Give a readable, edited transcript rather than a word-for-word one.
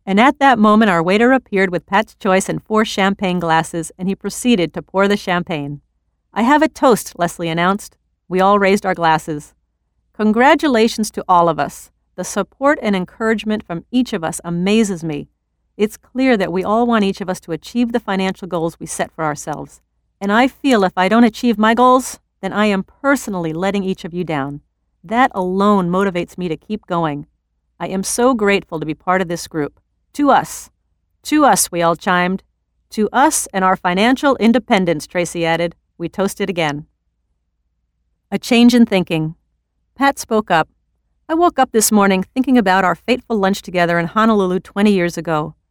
And at that moment, our waiter appeared with Pat's Choice and 4 champagne glasses, and he proceeded to pour the champagne. "I have a toast," Leslie announced. We all raised our glasses. Congratulations to all of us. The support and encouragement from each of us amazes me. It's clear that we all want each of us to achieve the financial goals we set for ourselves. And I feel if I don't achieve my goals, then I am personally letting each of you down. That alone motivates me to keep going. I am so grateful to be part of this group. To us, we all chimed. To us and our financial independence, Tracy added. We toasted again. A change in thinking. Pat spoke up. I woke up this morning thinking about our fateful lunch together in Honolulu 20 years ago.